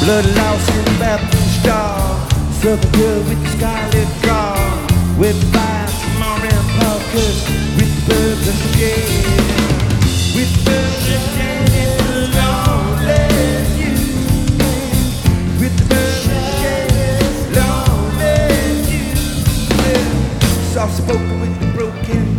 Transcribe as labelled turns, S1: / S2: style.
S1: Blood lost in the bathroom stall. Southern girl with the scarlet draw. With fire, tomorrow and Paul, 'cause